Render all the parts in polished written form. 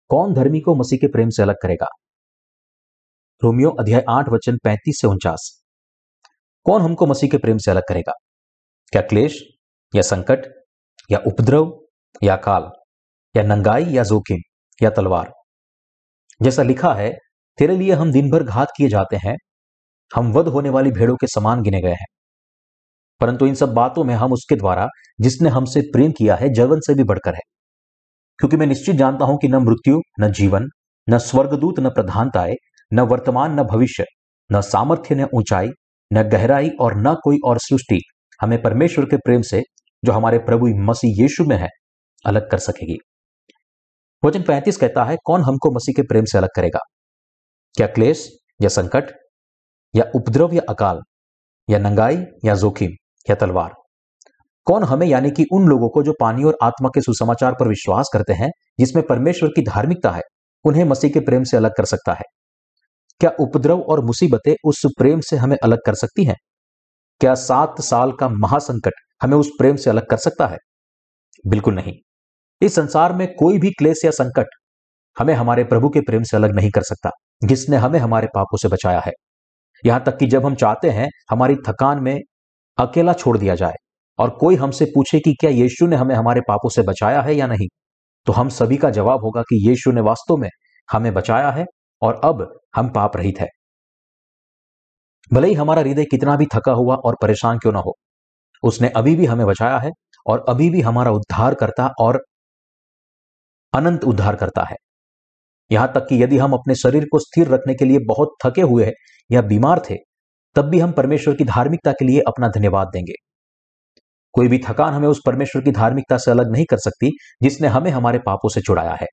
कौन धर्मी को मसीह के प्रेम से अलग करेगा? रोमियो अध्याय 8 वचन 35 से 49। कौन हमको मसीह के प्रेम से अलग करेगा? क्या क्लेश या संकट या उपद्रव या काल या नंगाई या जोखिम या तलवार? जैसा लिखा है, तेरे लिए हम दिन भर घात किए जाते हैं, हम वध होने वाली भेड़ों के समान गिने गए हैं। परंतु इन सब बातों में हम उसके द्वारा जिसने हमसे प्रेम किया है जवन से भी बढ़कर है। क्योंकि मैं निश्चित जानता हूं कि न मृत्यु, न जीवन, न स्वर्गदूत, न प्रधानताएं, न वर्तमान, न भविष्य, न सामर्थ्य, न ऊंचाई, न गहराई और न कोई और सृष्टि हमें परमेश्वर के प्रेम से जो हमारे प्रभु मसीह यीशु में है अलग कर सकेगी। वचन 35 कहता है, कौन हमको मसीह के प्रेम से अलग करेगा? क्या क्लेश या संकट या उपद्रव या अकाल या नंगाई या जोखिम या तलवार? कौन हमें, यानी कि उन लोगों को जो पानी और आत्मा के सुसमाचार पर विश्वास करते हैं, जिसमें परमेश्वर की धार्मिकता है, उन्हें मसीह के प्रेम से अलग कर सकता है? क्या उपद्रव और मुसीबतें उस प्रेम से हमें अलग कर सकती हैं? क्या 7 साल का महासंकट हमें उस प्रेम से अलग कर सकता है? बिल्कुल नहीं। इस संसार में कोई भी क्लेश या संकट हमें हमारे प्रभु के प्रेम से अलग नहीं कर सकता, जिसने हमें हमारे पापों से बचाया है। यहां तक कि जब हम चाहते हैं हमारी थकान में अकेला छोड़ दिया जाए और कोई हमसे पूछे कि क्या यीशु ने हमें हमारे पापों से बचाया है या नहीं, तो हम सभी का जवाब होगा कि यीशु ने वास्तव में हमें बचाया है और अब हम पाप रहित है। भले ही हमारा हृदय कितना भी थका हुआ और परेशान क्यों ना हो, उसने अभी भी हमें बचाया है और अभी भी हमारा उद्धार करता और अनंत उद्धार करता है। यहां तक कि यदि हम अपने शरीर को स्थिर रखने के लिए बहुत थके हुए हैं या बीमार थे, तब भी हम परमेश्वर की धार्मिकता के लिए अपना धन्यवाद देंगे। कोई भी थकान हमें उस परमेश्वर की धार्मिकता से अलग नहीं कर सकती, जिसने हमें हमारे पापों से छुड़ाया है।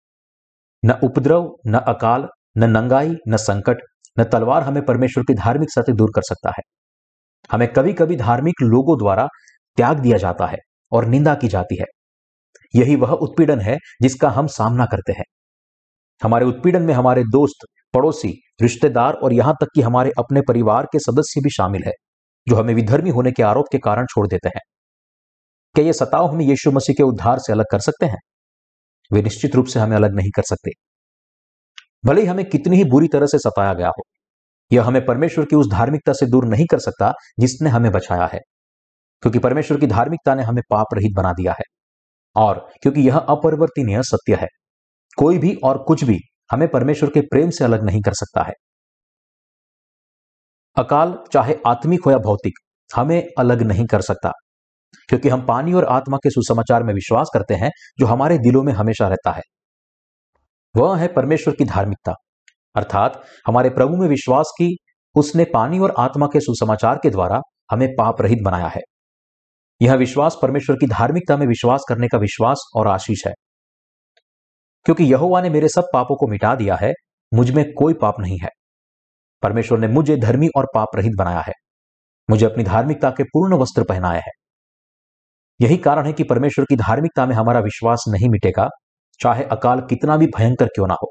न उपद्रव, न अकाल, न नंगाई, न संकट, न तलवार हमें परमेश्वर की धार्मिकता से दूर कर सकता है। हमें कभी कभी धार्मिक लोगों द्वारा त्याग दिया जाता है और निंदा की जाती है। यही वह उत्पीड़न है जिसका हम सामना करते हैं। हमारे उत्पीड़न में हमारे दोस्त, पड़ोसी, रिश्तेदार और यहां तक कि हमारे अपने परिवार के सदस्य भी शामिल है, जो हमें विधर्मी होने के आरोप के कारण छोड़ देते हैं। क्या ये सताव हमें यीशु मसीह के उद्धार से अलग कर सकते हैं? वे निश्चित रूप से हमें अलग नहीं कर सकते। भले ही हमें कितनी ही बुरी तरह से सताया गया हो, यह हमें परमेश्वर की उस धार्मिकता से दूर नहीं कर सकता जिसने हमें बचाया है, क्योंकि परमेश्वर की धार्मिकता ने हमें पाप रहित बना दिया है और क्योंकि यह अपरिवर्तनीय सत्य है। कोई भी और कुछ भी हमें परमेश्वर के प्रेम से अलग नहीं कर सकता है। अकाल, चाहे आत्मिक हो या भौतिक, हमें अलग नहीं कर सकता, क्योंकि हम पानी और आत्मा के सुसमाचार में विश्वास करते हैं जो हमारे दिलों में हमेशा रहता है। वह है परमेश्वर की धार्मिकता, अर्थात हमारे प्रभु में विश्वास की उसने पानी और आत्मा के सुसमाचार के द्वारा हमें पाप रहित बनाया है। यह विश्वास परमेश्वर की धार्मिकता में विश्वास करने का विश्वास और आशीष है। क्योंकि यहोवा ने मेरे सब पापों को मिटा दिया है, मुझ में कोई पाप नहीं है। परमेश्वर ने मुझे धर्मी और पाप रहित बनाया है, मुझे अपनी धार्मिकता के पूर्ण वस्त्र पहनाए हैं। यही कारण है कि परमेश्वर की धार्मिकता में हमारा विश्वास नहीं मिटेगा, चाहे अकाल कितना भी भयंकर क्यों ना हो।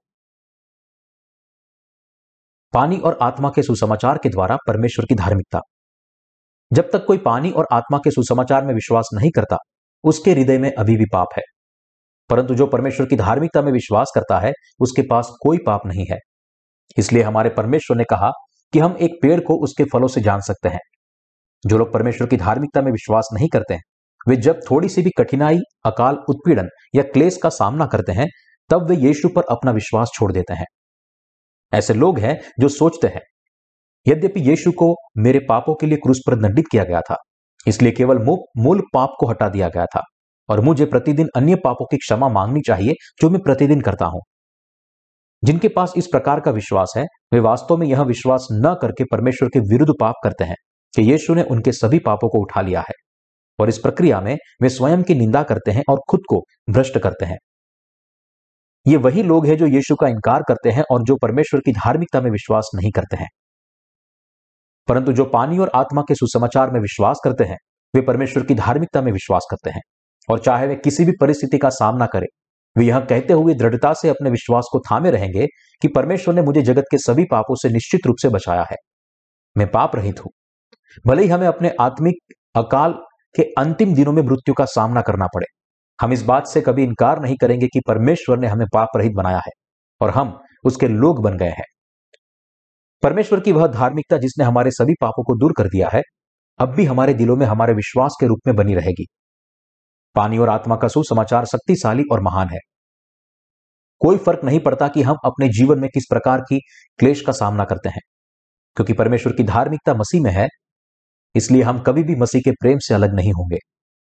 पानी और आत्मा के सुसमाचार के द्वारा परमेश्वर की धार्मिकता। जब तक कोई पानी और आत्मा के सुसमाचार में विश्वास नहीं करता, उसके हृदय में अभी भी पाप है। परंतु जो परमेश्वर की धार्मिकता में विश्वास करता है, उसके पास कोई पाप नहीं है। इसलिए हमारे परमेश्वर ने कहा कि हम एक पेड़ को उसके फलों से जान सकते हैं। जो लोग परमेश्वर की धार्मिकता में विश्वास नहीं करते हैं, वे जब थोड़ी सी भी कठिनाई, अकाल, उत्पीड़न या क्लेश का सामना करते हैं, तब वे यीशु पर अपना विश्वास छोड़ देते हैं। ऐसे लोग हैं जो सोचते हैं, यद्यपि यीशु को मेरे पापों के लिए क्रूस पर दंडित किया गया था, इसलिए केवल मूल पाप को हटा दिया गया था और मुझे प्रतिदिन अन्य पापों की क्षमा मांगनी चाहिए जो मैं प्रतिदिन करता हूं। जिनके पास इस प्रकार का विश्वास है, वे वास्तव में यह विश्वास न करके परमेश्वर के विरुद्ध पाप करते हैं कि यीशु ने उनके सभी पापों को उठा लिया है, और इस प्रक्रिया में वे स्वयं की निंदा करते हैं और खुद को भ्रष्ट करते हैं। ये वही लोग हैं जो यीशु का इनकार करते हैं और जो परमेश्वर की धार्मिकता में विश्वास नहीं करते हैं। परंतु जो पानी और आत्मा के सुसमाचार में विश्वास करते हैं, वे परमेश्वर की धार्मिकता में विश्वास करते हैं, और चाहे वे किसी भी परिस्थिति का सामना करें, वे यह कहते हुए दृढ़ता से अपने विश्वास को थामे रहेंगे कि परमेश्वर ने मुझे जगत के सभी पापों से निश्चित रूप से बचाया है, मैं पाप रहित हूं। भले ही हमें अपने आत्मिक अकाल के अंतिम दिनों में मृत्यु का सामना करना पड़े, हम इस बात से कभी इनकार नहीं करेंगे कि परमेश्वर ने हमें पाप रहित बनाया है और हम उसके लोग बन गए हैं। परमेश्वर की वह धार्मिकता जिसने हमारे सभी पापों को दूर कर दिया है, अब भी हमारे दिलों में हमारे विश्वास के रूप में बनी रहेगी। पानी और आत्मा का सुसमाचार शक्तिशाली और महान है। कोई फर्क नहीं पड़ता कि हम अपने जीवन में किस प्रकार की क्लेश का सामना करते हैं, क्योंकि परमेश्वर की धार्मिकता मसीह में है, इसलिए हम कभी भी मसीह के प्रेम से अलग नहीं होंगे।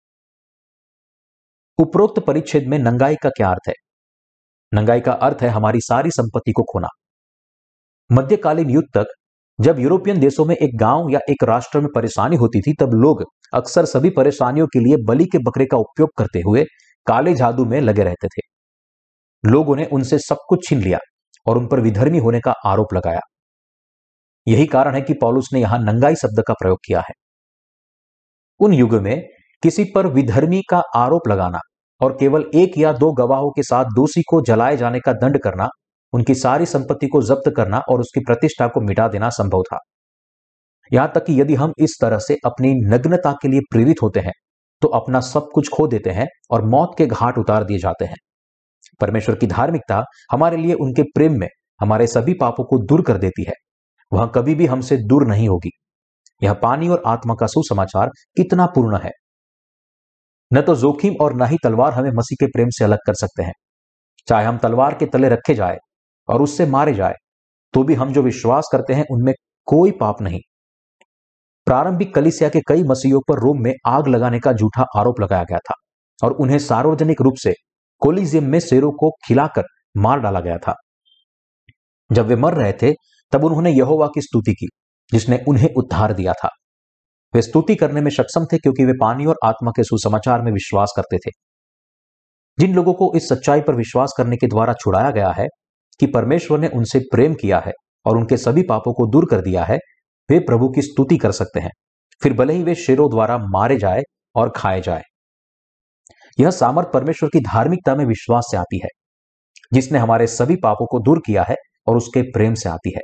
उपरोक्त परिच्छेद में नंगाई का क्या अर्थ है? नंगाई का अर्थ है हमारी सारी संपत्ति को खोना। मध्यकालीन युग तक जब यूरोपियन देशों में एक गांव या एक राष्ट्र में परेशानी होती थी, तब लोग अक्सर सभी परेशानियों के लिए बलि के बकरे का उपयोग करते हुए काले जादू में लगे रहते थे। लोगों ने उनसे सब कुछ छीन लिया और उन पर विधर्मी होने का आरोप लगाया। यही कारण है कि पौलुस ने यहां नंगाई शब्द का प्रयोग किया है। उन युगों में किसी पर विधर्मी का आरोप लगाना और केवल एक या दो गवाहों के साथ दोषी को जलाए जाने का दंड करना, उनकी सारी संपत्ति को जब्त करना और उसकी प्रतिष्ठा को मिटा देना संभव था। यहां तक कि यदि हम इस तरह से अपनी नग्नता के लिए प्रेरित होते हैं तो अपना सब कुछ खो देते हैं और मौत के घाट उतार दिए जाते हैं। परमेश्वर की धार्मिकता हमारे लिए उनके प्रेम में हमारे सभी पापों को दूर कर देती है। वह कभी भी हमसे दूर नहीं होगी। यह पानी और आत्मा का सुसमाचार कितना पूर्ण है। न तो जोखिम और न ही तलवार हमें मसीह के प्रेम से अलग कर सकते हैं। चाहे हम तलवार के तले रखे जाए और उससे मारे जाए, तो भी हम जो विश्वास करते हैं उनमें कोई पाप नहीं। प्रारंभिक कलीसिया के कई मसीहियों पर रोम में आग लगाने का झूठा आरोप लगाया गया था और उन्हें सार्वजनिक रूप से कोलिजियम में शेरों को खिलाकर मार डाला गया था। जब वे मर रहे थे तब उन्होंने यहोवा की स्तुति की जिसने उन्हें उद्धार दिया था। वे स्तुति करने में सक्षम थे क्योंकि वे पानी और आत्मा के सुसमाचार में विश्वास करते थे। जिन लोगों को इस सच्चाई पर विश्वास करने के द्वारा छुड़ाया गया है कि परमेश्वर ने उनसे प्रेम किया है और उनके सभी पापों को दूर कर दिया है, वे प्रभु की स्तुति कर सकते हैं, फिर भले ही वे शेरों द्वारा मारे जाए और खाए जाए। यह सामर्थ परमेश्वर की धार्मिकता में विश्वास से आती है, जिसने हमारे सभी पापों को दूर किया है, और उसके प्रेम से आती है।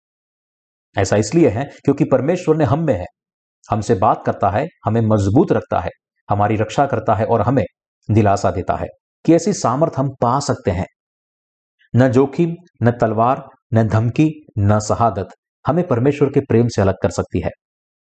ऐसा इसलिए है क्योंकि परमेश्वर ने हम में है, हमसे बात करता है, हमें मजबूत रखता है, हमारी रक्षा करता है और हमें दिलासा देता है कि ऐसी सामर्थ हम पा सकते हैं। न जोखिम, न तलवार, न धमकी, न शहादत हमें परमेश्वर के प्रेम से अलग कर सकती है।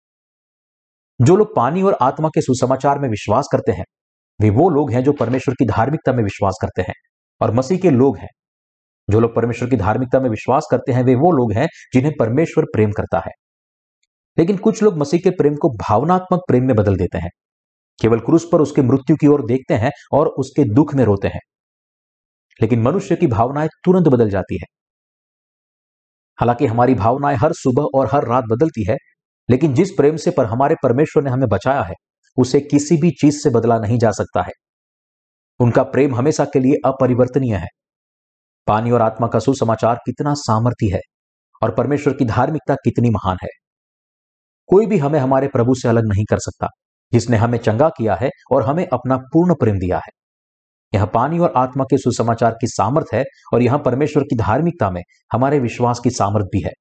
जो लोग पानी और आत्मा के सुसमाचार में विश्वास करते हैं, वे वो लोग हैं जो परमेश्वर की धार्मिकता में विश्वास करते हैं और मसीह के लोग हैं। जो लोग परमेश्वर की धार्मिकता में विश्वास करते हैं, वे वो लोग हैं जिन्हें परमेश्वर प्रेम करता है। लेकिन कुछ लोग मसीह के प्रेम को भावनात्मक प्रेम में बदल देते हैं, केवल क्रूस पर उसके मृत्यु की ओर देखते हैं और उसके दुख में रोते हैं। लेकिन मनुष्य की भावनाएं तुरंत बदल जाती है। हालांकि हमारी भावनाएं हर सुबह और हर रात बदलती है, लेकिन जिस प्रेम से पर हमारे परमेश्वर ने हमें बचाया है, उसे किसी भी चीज से बदला नहीं जा सकता है। उनका प्रेम हमेशा के लिए अपरिवर्तनीय है। पानी और आत्मा का सुसमाचार कितना सामर्थी है और परमेश्वर की धार्मिकता कितनी महान है। कोई भी हमें हमारे प्रभु से अलग नहीं कर सकता, जिसने हमें चंगा किया है और हमें अपना पूर्ण प्रेम दिया है। यह पानी और आत्मा के सुसमाचार की सामर्थ है और यहां परमेश्वर की धार्मिकता में हमारे विश्वास की सामर्थ भी है।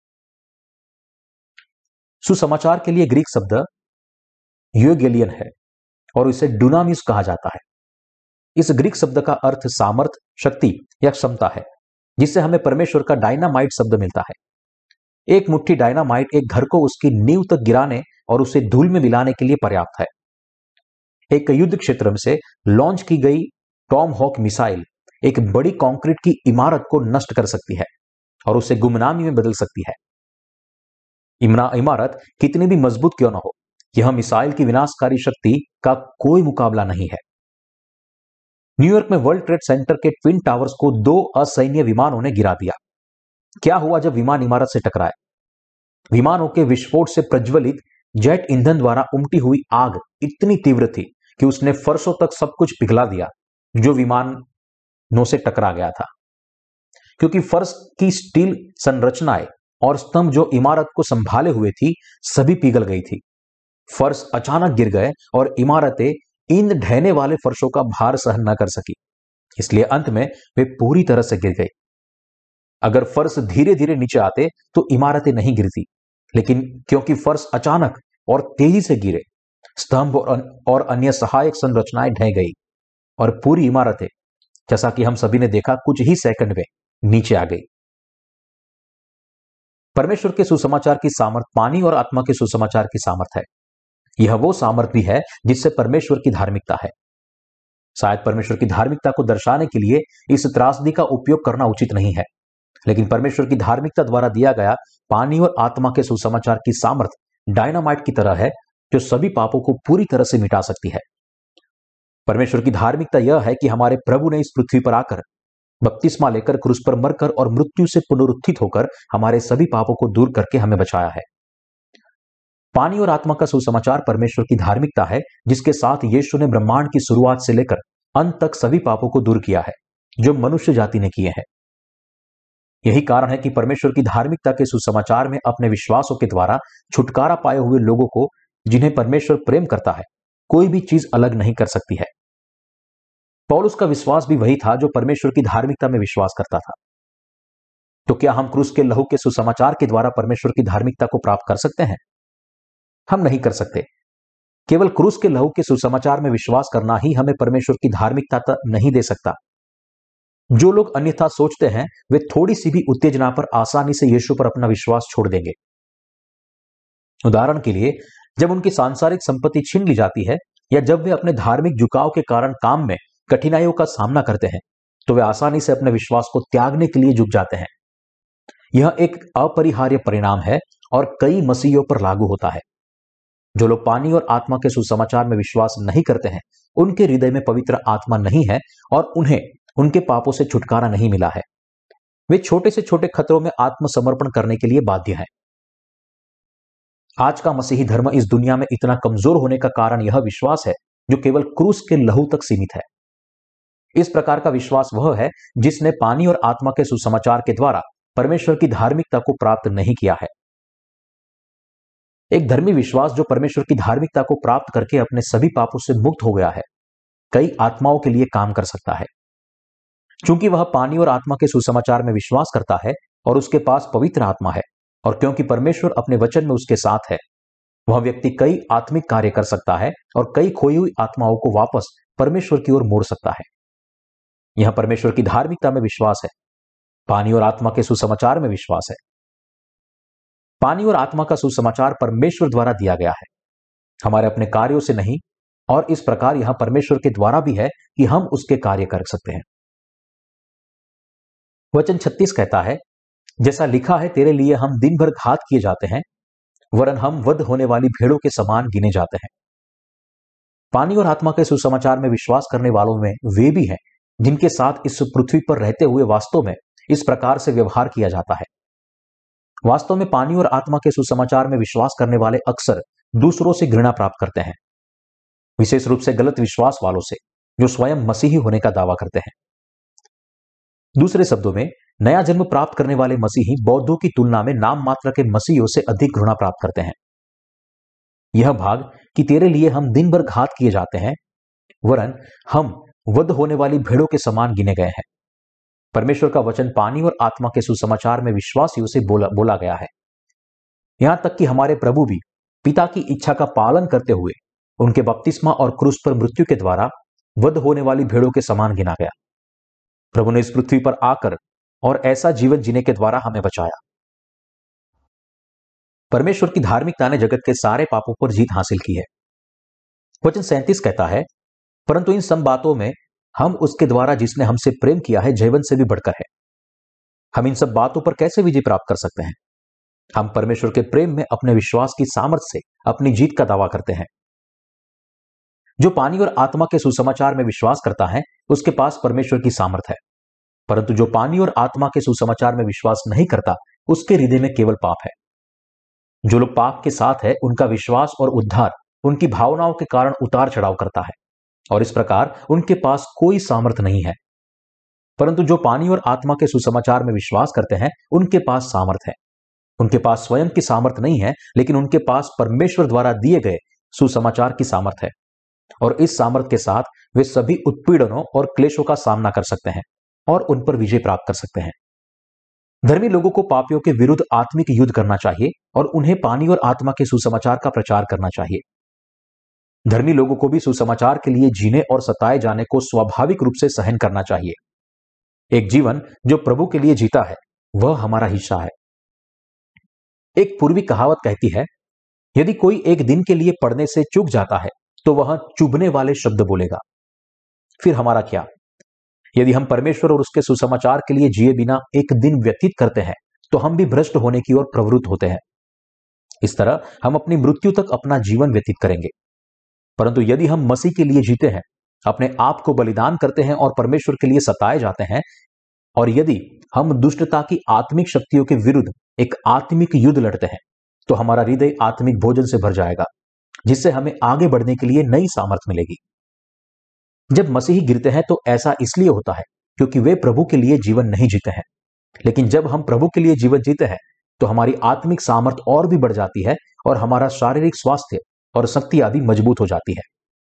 सुसमाचार के लिए ग्रीक शब्द यूगेलियन है और इसे डुनामिस कहा जाता है। इस ग्रीक शब्द का अर्थ सामर्थ, शक्ति या क्षमता है, जिससे हमें परमेश्वर का डायनामाइट शब्द मिलता है। एक मुट्ठी डायनामाइट एक घर को उसकी नींव तक गिराने और उसे धूल में मिलाने के लिए पर्याप्त है। एक युद्ध क्षेत्र में से लॉन्च की गई टॉम हॉक मिसाइल एक बड़ी कंक्रीट की इमारत को नष्ट कर सकती है और उसे गुमनामी में बदल सकती है। इमारत कितनी भी मजबूत क्यों न हो, यह मिसाइल की विनाशकारी शक्ति का कोई मुकाबला नहीं है। न्यूयॉर्क में वर्ल्ड ट्रेड सेंटर के ट्विन टावर्स को 2 असैन्य विमानों ने गिरा दिया। क्या हुआ जब विमान इमारत से टकराए? विमानों के विस्फोट से प्रज्वलित जेट ईंधन द्वारा उमटी हुई आग इतनी तीव्र थी कि उसने फर्शों तक सब कुछ पिघला दिया जो विमानों से टकरा गया था। क्योंकि फर्श की स्टील संरचनाएं और स्तंभ जो इमारत को संभाले हुए थी, सभी पिघल गई थी। फर्श अचानक गिर गए और इमारतें इन ढहने वाले फर्शों का भार सहन न कर सकी, इसलिए अंत में वे पूरी तरह से गिर गई। अगर फर्श धीरे धीरे नीचे आते तो इमारतें नहीं गिरती, लेकिन क्योंकि फर्श अचानक और तेजी से गिरे, स्तंभ और अन्य सहायक संरचनाएं ढह गई। और पूरी इमारतें, जैसा कि हम सभी ने देखा, कुछ ही सेकंड में नीचे आ गई। परमेश्वर के सुसमाचार की सामर्थ पानी और आत्मा के सुसमाचार की सामर्थ है। यह वो सामर्थ भी है जिससे परमेश्वर की धार्मिकता है। शायद परमेश्वर की धार्मिकता को दर्शाने के लिए इस त्रासदी का उपयोग करना उचित नहीं है, लेकिन परमेश्वर की धार्मिकता द्वारा दिया गया पानी और आत्मा के सुसमाचार की सामर्थ डायनामाइट की तरह है, जो सभी पापों को पूरी तरह से मिटा सकती है। परमेश्वर की धार्मिकता यह है कि हमारे प्रभु ने इस पृथ्वी पर आकर बपतिस्मा लेकर क्रूस पर मरकर और मृत्यु से पुनरुत्थित होकर हमारे सभी पापों को दूर करके हमें बचाया है। पानी और आत्मा का सुसमाचार परमेश्वर की धार्मिकता है, जिसके साथ यीशु ने ब्रह्मांड की शुरुआत से लेकर अंत तक सभी पापों को दूर किया है जो मनुष्य जाति ने किए हैं। यही कारण है कि परमेश्वर की धार्मिकता के सुसमाचार में अपने विश्वासों के द्वारा छुटकारा पाए हुए लोगों को, जिन्हें परमेश्वर प्रेम करता है, कोई भी चीज अलग नहीं कर सकती है। पौलुस का विश्वास भी वही था जो परमेश्वर की धार्मिकता में विश्वास करता था। तो क्या हम क्रूस के लहू के सुसमाचार के द्वारा परमेश्वर की धार्मिकता को प्राप्त कर सकते हैं? हम नहीं कर सकते। केवल क्रूस के लहू के सुसमाचार में विश्वास करना ही हमें परमेश्वर की धार्मिकता नहीं दे सकता। जो लोग अन्यथा सोचते हैं, वे थोड़ी सी भी उत्तेजना पर आसानी से यीशु पर अपना विश्वास छोड़ देंगे। उदाहरण के लिए, जब उनकी सांसारिक संपत्ति छीन ली जाती है या जब वे अपने धार्मिक झुकाव के कारण काम में कठिनाइयों का सामना करते हैं, तो वे आसानी से अपने विश्वास को त्यागने के लिए झुक जाते हैं। यह एक अपरिहार्य परिणाम है और कई मसीहियों पर लागू होता है। जो लोग पानी और आत्मा के सुसमाचार में विश्वास नहीं करते हैं, उनके हृदय में पवित्र आत्मा नहीं है और उन्हें उनके पापों से छुटकारा नहीं मिला है। वे छोटे से छोटे खतरों में आत्मसमर्पण करने के लिए बाध्य हैं। आज का मसीही धर्म इस दुनिया में इतना कमजोर होने का कारण यह विश्वास है जो केवल क्रूस के लहू तक सीमित है। इस प्रकार का विश्वास वह है जिसने पानी और आत्मा के सुसमाचार के द्वारा परमेश्वर की धार्मिकता को प्राप्त नहीं किया है। एक धर्मी विश्वास जो परमेश्वर की धार्मिकता को प्राप्त करके अपने सभी पापों से मुक्त हो गया है, कई आत्माओं के लिए काम कर सकता है। क्योंकि वह पानी और आत्मा के सुसमाचार में विश्वास करता है और उसके पास पवित्र आत्मा है, और क्योंकि परमेश्वर अपने वचन में उसके साथ है, वह व्यक्ति कई आत्मिक कार्य कर सकता है और कई खोई हुई आत्माओं को वापस परमेश्वर की ओर मोड़ सकता है। यह परमेश्वर की धार्मिकता में विश्वास है, पानी और आत्मा के सुसमाचार में विश्वास है। पानी और आत्मा का सुसमाचार परमेश्वर द्वारा दिया गया है, हमारे अपने कार्यों से नहीं, और इस प्रकार यह परमेश्वर के द्वारा भी है कि हम उसके कार्य कर सकते हैं। वचन 36 कहता है, जैसा लिखा है, तेरे लिए हम दिन भर घात किए जाते हैं, वरन हम वध होने वाली भेड़ों के समान गिने जाते हैं। पानी और आत्मा के सुसमाचार में विश्वास करने वालों में वे भी हैं जिनके साथ इस पृथ्वी पर रहते हुए वास्तव में इस प्रकार से व्यवहार किया जाता है। वास्तव में पानी और आत्मा के सुसमाचार में विश्वास करने वाले अक्सर दूसरों से घृणा प्राप्त करते हैं, विशेष रूप से गलत विश्वास वालों से जो स्वयं मसीही होने का दावा करते हैं। दूसरे शब्दों में, नया जन्म प्राप्त करने वाले मसीही बौद्धों की तुलना में नाम मात्र के मसीहियों से अधिक घृणा प्राप्त करते हैं। यह भाग कि तेरे लिए हम दिन भर घात किए जाते हैं, वरन हम वध होने वाली भेड़ों के समान गिने गए हैं, परमेश्वर का वचन पानी और आत्मा के सुसमाचार में विश्वासियों से बोला गया है। यहां तक कि हमारे प्रभु भी पिता की इच्छा का पालन करते हुए उनके बपतिस्मा और क्रूस पर मृत्यु के द्वारा वध होने वाली भेड़ों के समान गिना गया। प्रभु ने इस पृथ्वी पर आकर और ऐसा जीवन जीने के द्वारा हमें बचाया। परमेश्वर की धार्मिकता ने जगत के सारे पापों पर जीत हासिल की है। वचन 37 कहता है, परंतु इन सब बातों में हम उसके द्वारा जिसने हमसे प्रेम किया है जीवन से भी बढ़कर है। हम इन सब बातों पर कैसे विजय प्राप्त कर सकते हैं? हम परमेश्वर के प्रेम में अपने विश्वास की सामर्थ्य से अपनी जीत का दावा करते हैं। जो पानी और आत्मा के सुसमाचार में विश्वास करता है, उसके पास परमेश्वर की सामर्थ्य है, परंतु जो पानी और आत्मा के सुसमाचार में विश्वास नहीं करता, उसके हृदय में केवल पाप है। जो लोग पाप के साथ है, उनका विश्वास और उद्धार उनकी भावनाओं के कारण उतार चढ़ाव करता है, और इस प्रकार उनके पास कोई सामर्थ्य नहीं है। परंतु जो पानी और आत्मा के सुसमाचार में विश्वास करते हैं, उनके पास सामर्थ्य है। उनके पास स्वयं की सामर्थ्य नहीं है, लेकिन उनके पास परमेश्वर द्वारा दिए गए सुसमाचार की सामर्थ्य है, और इस सामर्थ्य के साथ वे सभी उत्पीड़नों और क्लेशों का सामना कर सकते हैं और उन पर विजय प्राप्त कर सकते हैं। धर्मी लोगों को पापियों के विरुद्ध आत्मिक युद्ध करना चाहिए और उन्हें पानी और आत्मा के सुसमाचार का प्रचार करना चाहिए। धर्मी लोगों को भी सुसमाचार के लिए जीने और सताए जाने को स्वाभाविक रूप से सहन करना चाहिए। एक जीवन जो प्रभु के लिए जीता है वह हमारा हिस्सा है। एक पूर्वी कहावत कहती है, यदि कोई एक दिन के लिए पढ़ने से चूक जाता है तो वह चुभने वाले शब्द बोलेगा। फिर हमारा क्या? यदि हम परमेश्वर और उसके सुसमाचार के लिए जिए बिना एक दिन व्यतीत करते हैं तो हम भी भ्रष्ट होने की ओर प्रवृत्त होते हैं। इस तरह हम अपनी मृत्यु तक अपना जीवन व्यतीत करेंगे। परंतु यदि हम मसीह के लिए जीते हैं, अपने आप को बलिदान करते हैं और परमेश्वर के लिए सताए जाते हैं, और यदि हम दुष्टता की आत्मिक शक्तियों के विरुद्ध एक आत्मिक युद्ध लड़ते हैं, तो हमारा हृदय आत्मिक भोजन से भर जाएगा, जिससे हमें आगे बढ़ने के लिए नई सामर्थ्य मिलेगी। जब मसीही गिरते हैं तो ऐसा इसलिए होता है क्योंकि वे प्रभु के लिए जीवन नहीं जीते हैं। लेकिन जब हम प्रभु के लिए जीवन जीते हैं तो हमारी आत्मिक सामर्थ्य और भी बढ़ जाती है और हमारा शारीरिक स्वास्थ्य और शक्ति आदि मजबूत हो जाती है।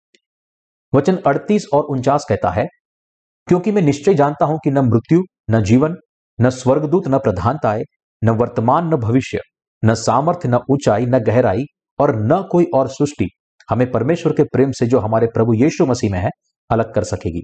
वचन 38 और 49 कहता है, क्योंकि मैं निश्चय जानता हूं कि न मृत्यु, न जीवन, न स्वर्गदूत, न प्रधानताएं, न वर्तमान, न भविष्य, न सामर्थ्य, न ऊंचाई, न गहराई और न कोई और सृष्टि हमें परमेश्वर के प्रेम से जो हमारे प्रभु यीशु मसीह में है अलग कर सकेगी।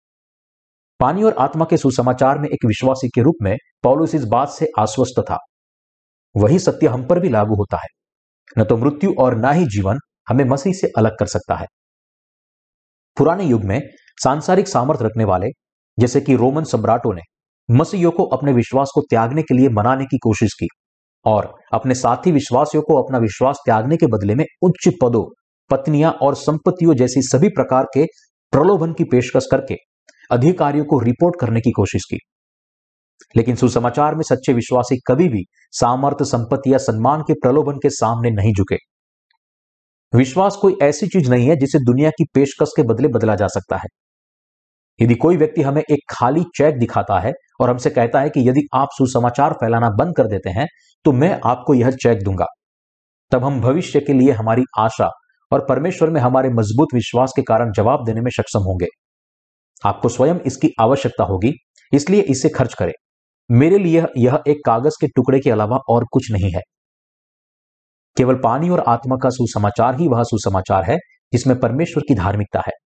पानी और आत्मा के सुसमाचार में एक विश्वासी के रूप में पौलुस इस बात से आश्वस्त था। वही सत्य हम पर भी लागू होता है। न तो मृत्यु और न ही जीवन हमें मसीह से अलग कर सकता है। पुराने युग में सांसारिक सामर्थ्य रखने वाले जैसे कि रोमन सम्राटों ने मसीहियों को अपने विश्वास को त्यागने के लिए मनाने की कोशिश की और अपने साथी विश्वासियों को अपना विश्वास त्यागने के बदले में उच्च पदों, पत्नियां और संपत्तियों जैसी सभी प्रकार के प्रलोभन की पेशकश करके अधिकारियों को रिपोर्ट करने की कोशिश की। लेकिन सुसमाचार में सच्चे विश्वासी कभी भी सामर्थ्य, संपत्ति या सम्मान के प्रलोभन के सामने नहीं झुके। विश्वास कोई ऐसी चीज नहीं है जिसे दुनिया की पेशकश के बदले बदला जा सकता है। यदि कोई व्यक्ति हमें एक खाली चेक दिखाता है और हमसे कहता है कि यदि आप सुसमाचार फैलाना बंद कर देते हैं तो मैं आपको यह चेक दूंगा, तब हम भविष्य के लिए हमारी आशा और परमेश्वर में हमारे मजबूत विश्वास के कारण जवाब देने में सक्षम होंगे। आपको स्वयं इसकी आवश्यकता होगी, इसलिए इसे खर्च करें। मेरे लिए यह एक कागज के टुकड़े के अलावा और कुछ नहीं है। केवल पानी और आत्मा का सुसमाचार ही वह सुसमाचार है जिसमें परमेश्वर की धार्मिकता है।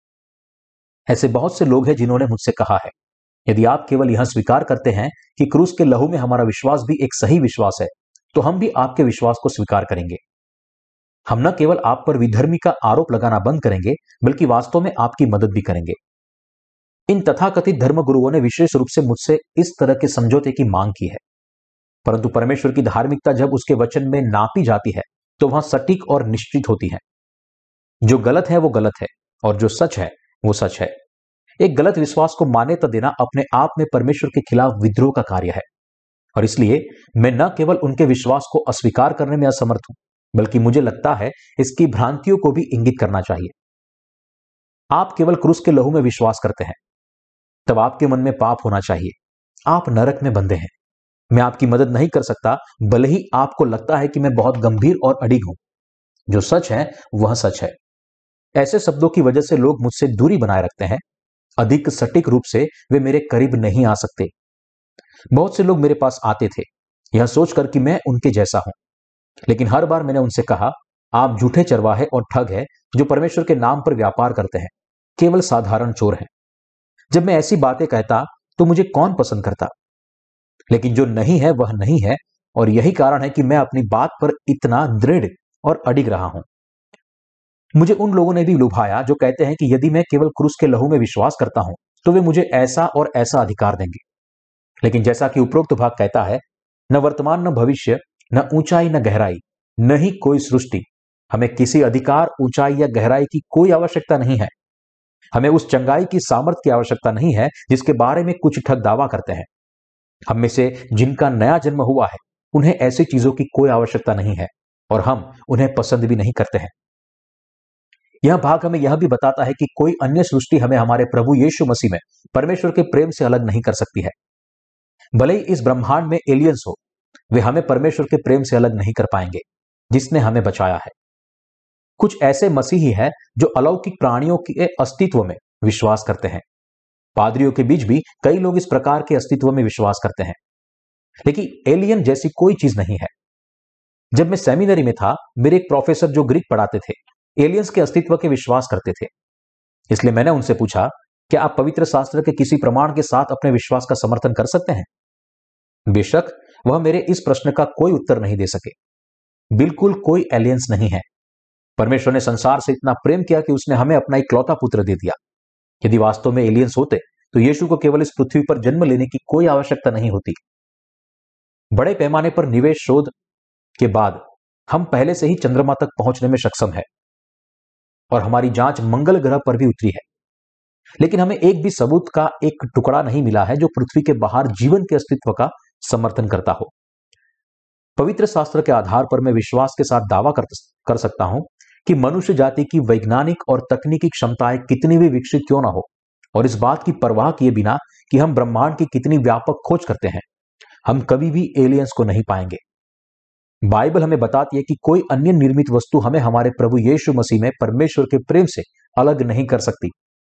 ऐसे बहुत से लोग हैं जिन्होंने मुझसे कहा है, यदि आप केवल यह स्वीकार करते हैं कि क्रूस के लहू में हमारा विश्वास भी एक सही विश्वास है, तो हम भी आपके विश्वास को स्वीकार करेंगे। हम न केवल आप पर विधर्मी का आरोप लगाना बंद करेंगे, बल्कि वास्तव में आपकी मदद भी करेंगे। इन तथाकथित धर्मगुरुओं ने विशेष रूप से मुझसे इस तरह के समझौते की मांग की है, परंतु परमेश्वर की धार्मिकता जब उसके वचन में नापी जाती है तो वह सटीक और निश्चित होती है। जो गलत है वो गलत है और जो सच है वो सच है। एक गलत विश्वास को मान्यता देना अपने आप में परमेश्वर के खिलाफ विद्रोह का कार्य है, और इसलिए मैं न केवल उनके विश्वास को अस्वीकार करने में असमर्थ हूं, बल्कि मुझे लगता है इसकी भ्रांतियों को भी इंगित करना चाहिए। आप केवल क्रूस के लहू में विश्वास करते हैं, तब आपके मन में पाप होना चाहिए। आप नरक में बंधे हैं। मैं आपकी मदद नहीं कर सकता, भले ही आपको लगता है कि मैं बहुत गंभीर और अड़िग हूं। जो सच है वह सच है। ऐसे शब्दों की वजह से लोग मुझसे दूरी बनाए रखते हैं। अधिक सटीक रूप से वे मेरे करीब नहीं आ सकते। बहुत से लोग मेरे पास आते थे यह सोचकर कि मैं उनके जैसा हूं, लेकिन हर बार मैंने उनसे कहा, आप झूठे चरवाहे और ठग हैं जो परमेश्वर के नाम पर व्यापार करते हैं, केवल साधारण चोर हैं। जब मैं ऐसी बातें कहता तो मुझे कौन पसंद करता? लेकिन जो नहीं है वह नहीं है, और यही कारण है कि मैं अपनी बात पर इतना दृढ़ और अडिग रहा हूं। मुझे उन लोगों ने भी लुभाया जो कहते हैं कि यदि मैं केवल क्रूस के लहू में विश्वास करता हूं तो वे मुझे ऐसा और ऐसा अधिकार देंगे। लेकिन जैसा कि उपरोक्त भाग कहता है, न वर्तमान, न भविष्य, न ऊंचाई, न गहराई, न ही कोई सृष्टि हमें किसी अधिकार, ऊंचाई या गहराई की कोई आवश्यकता नहीं है। हमें उस चंगाई की सामर्थ्य की आवश्यकता नहीं है जिसके बारे में कुछ ठग दावा करते हैं। हम में से जिनका नया जन्म हुआ है उन्हें ऐसी चीजों की कोई आवश्यकता नहीं है, और हम उन्हें पसंद भी नहीं करते हैं। यह भाग हमें यह भी बताता है कि कोई अन्य सृष्टि हमें हमारे प्रभु यीशु मसीह में परमेश्वर के प्रेम से अलग नहीं कर सकती है। भले ही इस ब्रह्मांड में एलियंस हो, वे हमें परमेश्वर के प्रेम से अलग नहीं कर पाएंगे जिसने हमें बचाया है। कुछ ऐसे मसीही हैं जो अलौकिक प्राणियों के अस्तित्व में विश्वास करते हैं। पादरियों के बीच भी कई लोग इस प्रकार के अस्तित्व में विश्वास करते हैं, लेकिन एलियन जैसी कोई चीज नहीं है। जब मैं सेमिनरी में था, मेरे एक प्रोफेसर जो ग्रीक पढ़ाते थे, एलियंस के अस्तित्व के विश्वास करते थे। इसलिए मैंने उनसे पूछा, क्या आप पवित्र शास्त्र के किसी प्रमाण के साथ अपने विश्वास का समर्थन कर सकते हैं? बेशक वह मेरे इस प्रश्न का कोई उत्तर नहीं दे सके। बिल्कुल कोई एलियंस नहीं है। परमेश्वर ने संसार से इतना प्रेम किया कि उसने हमें अपना इकलौता पुत्र दे दिया। यदि वास्तव में एलियंस होते तो यीशु को केवल इस पृथ्वी पर जन्म लेने की कोई आवश्यकता नहीं होती। बड़े पैमाने पर निवेश शोध के बाद हम पहले से ही चंद्रमा तक पहुंचने में सक्षम है और हमारी जांच मंगल ग्रह पर भी उतरी है। लेकिन हमें एक भी सबूत का एक टुकड़ा नहीं मिला है जो पृथ्वी के बाहर जीवन के अस्तित्व का समर्थन करता हो। पवित्र शास्त्र के आधार पर मैं विश्वास के साथ दावा कर सकता हूं कि मनुष्य जाति की वैज्ञानिक और तकनीकी क्षमताएं कितनी भी विकसित क्यों ना हो, और इस बात की परवाह किए बिना कि हम ब्रह्मांड की कितनी व्यापक खोज करते हैं, हम कभी भी एलियंस को नहीं पाएंगे। बाइबल हमें बताती है कि कोई अन्य निर्मित वस्तु हमें हमारे प्रभु यीशु मसीह में परमेश्वर के प्रेम से अलग नहीं कर सकती।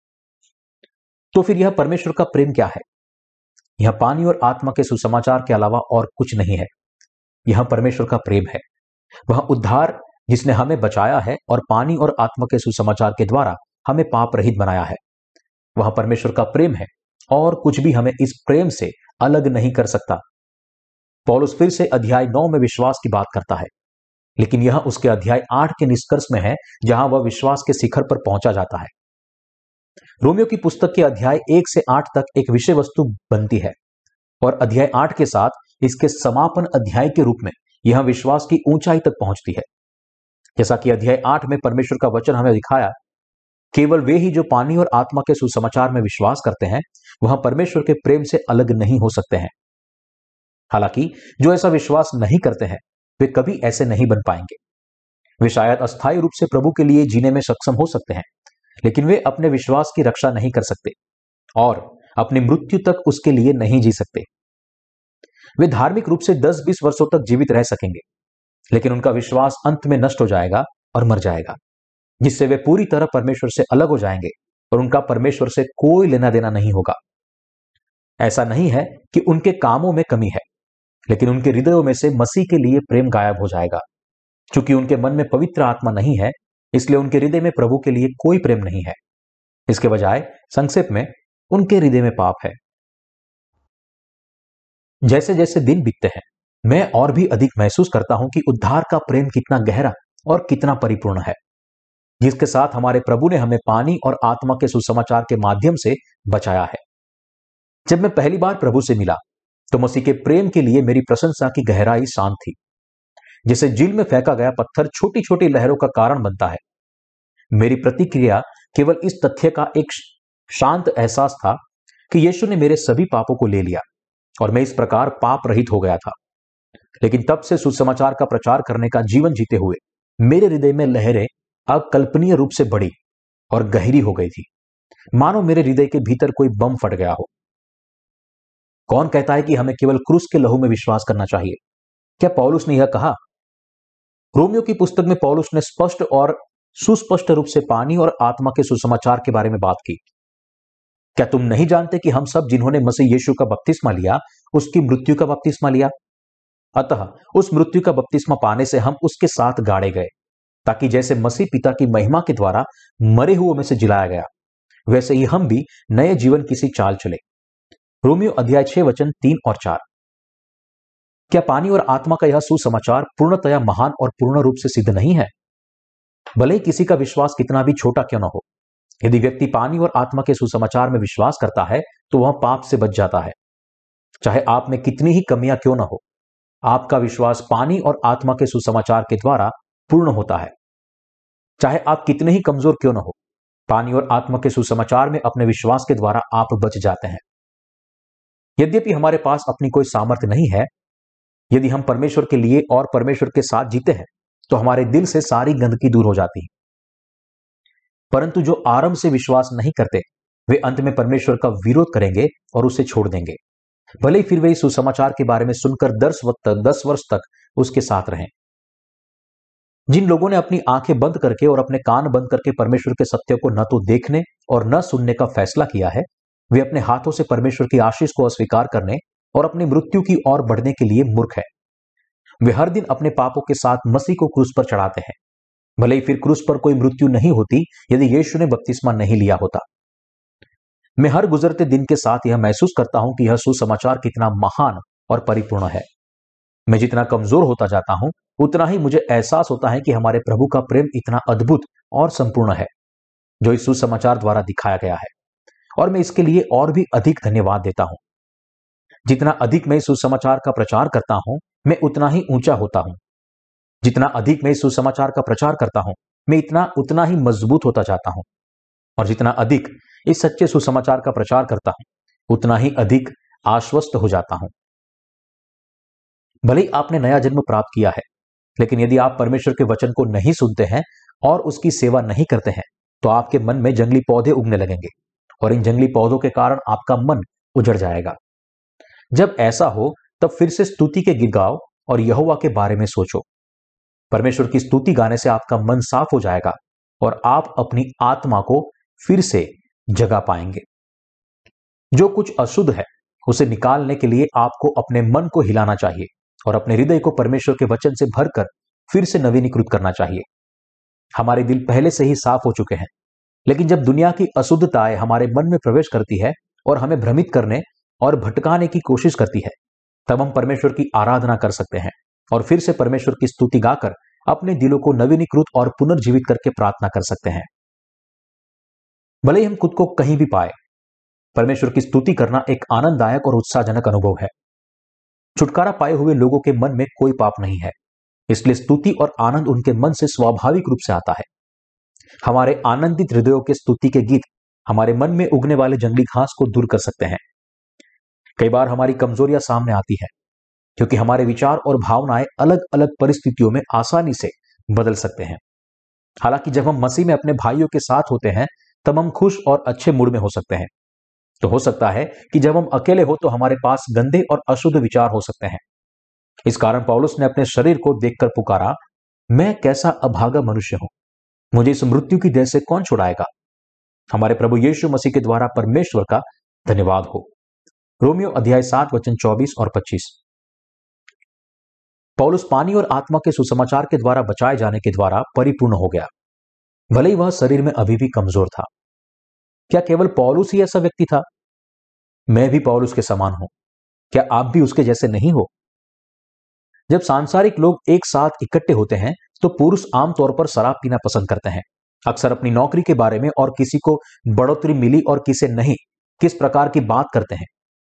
तो फिर यह परमेश्वर का प्रेम क्या है? यह पानी और आत्मा के सुसमाचार के अलावा और कुछ नहीं है। यह परमेश्वर का प्रेम है। वह उद्धार जिसने हमें बचाया है और पानी और आत्मा के सुसमाचार के द्वारा हमें पाप रहित बनाया है। वह परमेश्वर का प्रेम है और कुछ भी हमें इस प्रेम से अलग नहीं कर सकता। पौलुस फिर से अध्याय 9 में विश्वास की बात करता है, लेकिन यह उसके अध्याय 8 के निष्कर्ष में है जहां वह विश्वास के शिखर पर पहुंचा जाता है। रोमियो की पुस्तक के अध्याय 1 से 8 तक एक विषय वस्तु बनती है और अध्याय 8 के साथ इसके समापन अध्याय के रूप में यह विश्वास की ऊंचाई तक पहुंचती है। जैसा कि अध्याय 8 में परमेश्वर का वचन हमें दिखाया, केवल वे ही जो पानी और आत्मा के सुसमाचार में विश्वास करते हैं वह परमेश्वर के प्रेम से अलग नहीं हो सकते हैं। हालांकि जो ऐसा विश्वास नहीं करते हैं वे कभी ऐसे नहीं बन पाएंगे। वे शायद अस्थायी रूप से प्रभु के लिए जीने में सक्षम हो सकते हैं, लेकिन वे अपने विश्वास की रक्षा नहीं कर सकते और अपनी मृत्यु तक उसके लिए नहीं जी सकते। वे धार्मिक रूप से 10-20 वर्षों तक जीवित रह सकेंगे, लेकिन उनका विश्वास अंत में नष्ट हो जाएगा और मर जाएगा, जिससे वे पूरी तरह परमेश्वर से अलग हो जाएंगे और उनका परमेश्वर से कोई लेना देना नहीं होगा। ऐसा नहीं है कि उनके कामों में कमी है, लेकिन उनके हृदयों में से मसीह के लिए प्रेम गायब हो जाएगा। चूंकि उनके मन में पवित्र आत्मा नहीं है, इसलिए उनके हृदय में प्रभु के लिए कोई प्रेम नहीं है। इसके बजाय संक्षेप में उनके हृदय में पाप है। जैसे जैसे दिन बीतते हैं मैं और भी अधिक महसूस करता हूं कि उद्धार का प्रेम कितना गहरा और कितना परिपूर्ण है, जिसके साथ हमारे प्रभु ने हमें पानी और आत्मा के सुसमाचार के माध्यम से बचाया है। जब मैं पहली बार प्रभु से मिला तो मसीह के प्रेम के लिए मेरी प्रशंसा की गहराई शांत थी। जैसे झील में फेंका गया पत्थर छोटी छोटी लहरों का कारण बनता है, मेरी प्रतिक्रिया केवल इस तथ्य का एक शांत एहसास था कि यीशु ने मेरे सभी पापों को ले लिया और मैं इस प्रकार पाप रहित हो गया था। लेकिन तब से सुसमाचार का प्रचार करने का जीवन जीते हुए मेरे हृदय में लहरें अकल्पनीय रूप से बढ़ी और गहरी हो गई थी, मानो मेरे हृदय के भीतर कोई बम फट गया हो। कौन कहता है कि हमें केवल क्रूस के लहू में विश्वास करना चाहिए? क्या पौलुस ने यह कहा? रोमियो की पुस्तक में पौलुस ने स्पष्ट और सुस्पष्ट रूप से पानी और आत्मा के सुसमाचार के बारे में बात की। क्या तुम नहीं जानते कि हम सब जिन्होंने मसीह यीशु का बपतिस्मा लिया उसकी मृत्यु का बपतिस्मा लिया? अतः उस मृत्यु का बपतिस्मा पाने से हम उसके साथ गाड़े गए, ताकि जैसे मसीह पिता की महिमा के द्वारा मरे हुओं में से जिलाया गया, वैसे ही हम भी नए जीवन किसी चाल चले। रोमियो अध्याय 6 वचन 3 और 4। क्या पानी और आत्मा का यह सुसमाचार पूर्णतया महान और पूर्ण रूप से सिद्ध नहीं है? भले ही किसी का विश्वास कितना भी छोटा क्यों न हो, यदि व्यक्ति पानी और आत्मा के सुसमाचार में विश्वास करता है तो वह पाप से बच जाता है। चाहे आप में कितनी ही कमियां क्यों न हो, आपका विश्वास पानी और आत्मा के सुसमाचार के द्वारा पूर्ण होता है। चाहे आप कितने ही कमजोर क्यों न हो, पानी और आत्मा के सुसमाचार में अपने विश्वास के द्वारा आप बच जाते हैं। यद्यपि हमारे पास अपनी कोई सामर्थ्य नहीं है, यदि हम परमेश्वर के लिए और परमेश्वर के साथ जीते हैं तो हमारे दिल से सारी गंदगी दूर हो जाती है। परंतु जो आरंभ से विश्वास नहीं करते वे अंत में परमेश्वर का विरोध करेंगे और उसे छोड़ देंगे, भले ही फिर वे इस सुसमाचार के बारे में सुनकर 10 वर्ष तक उसके साथ रहें। जिन लोगों ने अपनी आंखें बंद करके और अपने कान बंद करके परमेश्वर के सत्य को न तो देखने और न सुनने का फैसला किया है, वे अपने हाथों से परमेश्वर की आशीष को अस्वीकार करने और अपनी मृत्यु की ओर बढ़ने के लिए मूर्ख है। वे हर दिन अपने पापों के साथ मसीह को क्रूस पर चढ़ाते हैं भले ही फिर क्रूस पर कोई मृत्यु नहीं होती यदि यीशु ने बपतिस्मा नहीं लिया होता। मैं हर गुजरते दिन के साथ यह महसूस करता हूं कि यह सुसमाचार कितना महान और परिपूर्ण है। मैं जितना कमजोर होता जाता हूं उतना ही मुझे एहसास होता है कि हमारे प्रभु का प्रेम इतना अद्भुत और संपूर्ण है जो इस सुसमाचार द्वारा दिखाया गया है, और मैं इसके लिए और भी अधिक धन्यवाद देता हूं। जितना अधिक मैं इस सुसमाचार का प्रचार करता हूं मैं उतना ही ऊंचा होता हूं। जितना अधिक मैं इस सुसमाचार का प्रचार करता हूं मैं उतना ही मजबूत होता जाता हूं, और जितना अधिक इस सच्चे सुसमाचार का प्रचार करता हूं उतना ही अधिक आश्वस्त हो जाता हूं। भले ही आपने नया जन्म प्राप्त किया है, लेकिन यदि आप परमेश्वर के वचन को नहीं सुनते हैं और उसकी सेवा नहीं करते हैं तो आपके मन में जंगली पौधे उगने लगेंगे, और इन जंगली पौधों के कारण आपका मन उजड़ जाएगा। जब ऐसा हो तब फिर से स्तुति के गीत गाओ और यहोवा के बारे में सोचो। परमेश्वर की स्तुति गाने से आपका मन साफ हो जाएगा और आप अपनी आत्मा को फिर से जगा पाएंगे। जो कुछ अशुद्ध है उसे निकालने के लिए आपको अपने मन को हिलाना चाहिए और अपने हृदय को परमेश्वर के वचन से भरकर फिर से नवीनीकृत करना चाहिए। हमारे दिल पहले से ही साफ हो चुके हैं, लेकिन जब दुनिया की अशुद्धताएं हमारे मन में प्रवेश करती है और हमें भ्रमित करने और भटकाने की कोशिश करती है, तब हम परमेश्वर की आराधना कर सकते हैं और फिर से परमेश्वर की स्तुति गाकर अपने दिलों को नवीनीकृत और पुनर्जीवित करके प्रार्थना कर सकते हैं। भले ही हम खुद को कहीं भी पाए, परमेश्वर की स्तुति करना एक आनंददायक और उत्साहजनक अनुभव है। छुटकारा पाए हुए लोगों के मन में कोई पाप नहीं है, इसलिए स्तुति और आनंद उनके मन से स्वाभाविक रूप से आता है। हमारे आनंदित हृदयों के स्तुति के गीत हमारे मन में उगने वाले जंगली घास को दूर कर सकते हैं। कई बार हमारी कमजोरियां सामने आती है क्योंकि हमारे विचार और भावनाएं अलग अलग परिस्थितियों में आसानी से बदल सकते हैं। हालांकि जब हम मसीह में अपने भाइयों के साथ होते हैं तब हम खुश और अच्छे मूड में हो सकते हैं। तो हो सकता है कि जब हम अकेले हो तो हमारे पास गंदे और अशुद्ध विचार हो सकते हैं। इस कारण पौलुस ने अपने शरीर को देखकर पुकारा, मैं कैसा अभागा मनुष्य हूं, मुझे इस मृत्यु की देह से कौन छुड़ाएगा। हमारे प्रभु यीशु मसीह के द्वारा परमेश्वर का धन्यवाद हो। रोमियो अध्याय 7 वचन 24 और 25। पौलुस पानी और आत्मा के सुसमाचार के द्वारा बचाए जाने के द्वारा परिपूर्ण हो गया, भले ही वह शरीर में अभी भी कमजोर था। क्या केवल पौलुस ही ऐसा व्यक्ति था? मैं भी पौलुस के समान हूं। क्या आप भी उसके जैसे नहीं हो? जब सांसारिक लोग एक साथ इकट्ठे होते हैं तो पुरुष आमतौर पर शराब पीना पसंद करते हैं, अक्सर अपनी नौकरी के बारे में और किसी को बढ़ोतरी मिली और किसे नहीं, किस प्रकार की बात करते हैं।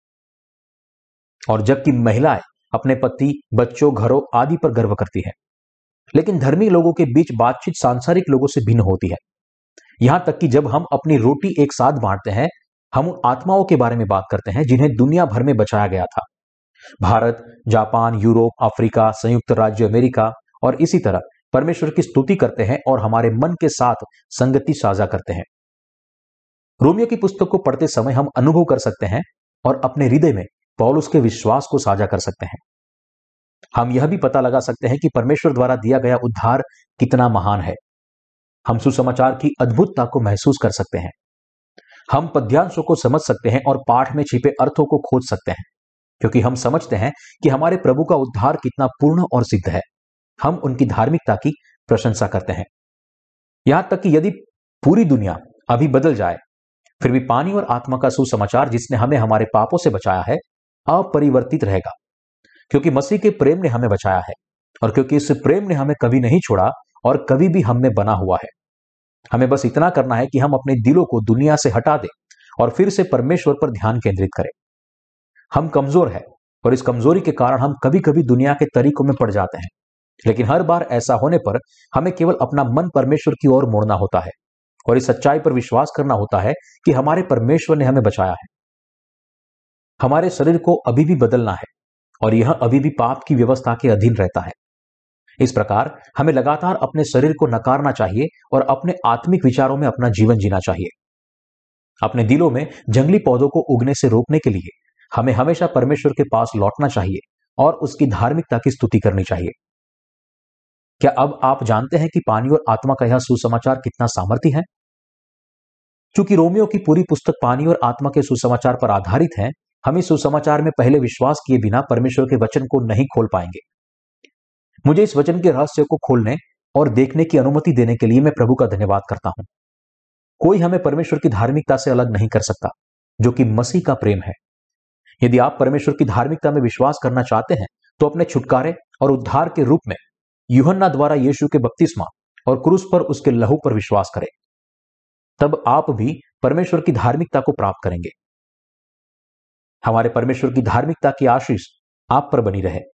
और जबकि महिलाएं अपने पति, बच्चों, घरों आदि पर गर्व करती है। लेकिन धर्मी लोगों के बीच बातचीत सांसारिक लोगों से भिन्न होती है। यहां तक कि जब हम अपनी रोटी एक साथ बांटते हैं, हम उन आत्माओं के बारे में बात करते हैं जिन्हें दुनिया भर में बचाया गया था। भारत, जापान, यूरोप, अफ्रीका, संयुक्त राज्य अमेरिका और इसी तरह परमेश्वर की स्तुति करते हैं और हमारे मन के साथ संगति साझा करते हैं। रोमियो की पुस्तक को पढ़ते समय हम अनुभव कर सकते हैं और अपने हृदय में पौलुस के विश्वास को साझा कर सकते हैं। हम यह भी पता लगा सकते हैं कि परमेश्वर द्वारा दिया गया उद्धार कितना महान है। हम सुसमाचार की अद्भुतता को महसूस कर सकते हैं। हम पद्यांशों को समझ सकते हैं और पाठ में छिपे अर्थों को खोज सकते हैं, क्योंकि हम समझते हैं कि हमारे प्रभु का उद्धार कितना पूर्ण और सिद्ध है। हम उनकी धार्मिकता की प्रशंसा करते हैं। यहां तक कि यदि पूरी दुनिया अभी बदल जाए, फिर भी पानी और आत्मा का सुसमाचार जिसने हमें हमारे पापों से बचाया है अपरिवर्तित रहेगा, क्योंकि मसीह के प्रेम ने हमें बचाया है और क्योंकि इस प्रेम ने हमें कभी नहीं छोड़ा और कभी भी हम में बना हुआ है। हमें बस इतना करना है कि हम अपने दिलों को दुनिया से हटा दें और फिर से परमेश्वर पर ध्यान केंद्रित करें। हम कमजोर हैं और इस कमजोरी के कारण हम कभी कभी दुनिया के तरीकों में पड़ जाते हैं, लेकिन हर बार ऐसा होने पर हमें केवल अपना मन परमेश्वर की ओर मोड़ना होता है और इस सच्चाई पर विश्वास करना होता है कि हमारे परमेश्वर ने हमें बचाया है। हमारे शरीर को अभी भी बदलना है और यह अभी भी पाप की व्यवस्था के अधीन रहता है। इस प्रकार हमें लगातार अपने शरीर को नकारना चाहिए और अपने आत्मिक विचारों में अपना जीवन जीना चाहिए। अपने दिलों में जंगली पौधों को उगने से रोकने के लिए हमें हमेशा परमेश्वर के पास लौटना चाहिए और उसकी धार्मिकता की स्तुति करनी चाहिए। क्या अब आप जानते हैं कि पानी और आत्मा का यह सुसमाचार कितना सामर्थ्य है? चूंकि रोमियो की पूरी पुस्तक पानी और आत्मा के सुसमाचार पर आधारित है, हम इस सुसमाचार में पहले विश्वास किए बिना परमेश्वर के वचन को नहीं खोल पाएंगे। मुझे इस वचन के रहस्य को खोलने और देखने की अनुमति देने के लिए मैं प्रभु का धन्यवाद करता हूं। कोई हमें परमेश्वर की धार्मिकता से अलग नहीं कर सकता, जो कि मसीह का प्रेम है। यदि आप परमेश्वर की धार्मिकता में विश्वास करना चाहते हैं तो अपने छुटकारे और उद्धार के रूप में यूहन्ना द्वारा यीशु के बपतिस्मा और क्रूस पर उसके लहू पर विश्वास करें। तब आप भी परमेश्वर की धार्मिकता को प्राप्त करेंगे। हमारे परमेश्वर की धार्मिकता की आशीष आप पर बनी रहे।